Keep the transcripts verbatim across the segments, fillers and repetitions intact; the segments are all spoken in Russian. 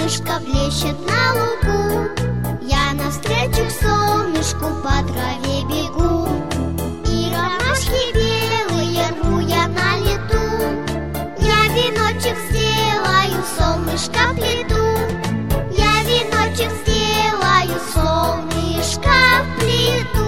солнышко блещет на лугу. Я навстречу к солнышку по траве бегу, и ромашки белые рву я на лету. Я веночек сделаю, солнышко плету. Я веночек сделаю, солнышко плету.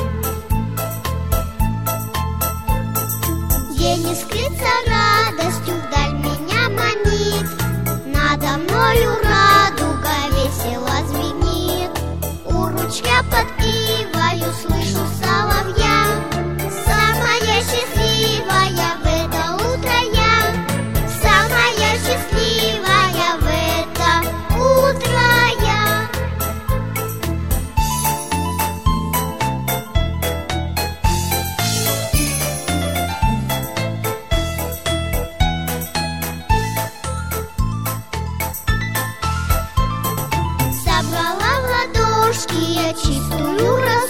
День искрится радостью, вдаль меня манит. Надо мною радуга весело звенит. У ручья под ивою слышу соловья. Самая счастливая в это утро я. Самая счастливая в это утро я. Собрала в ладошки я чистую росу.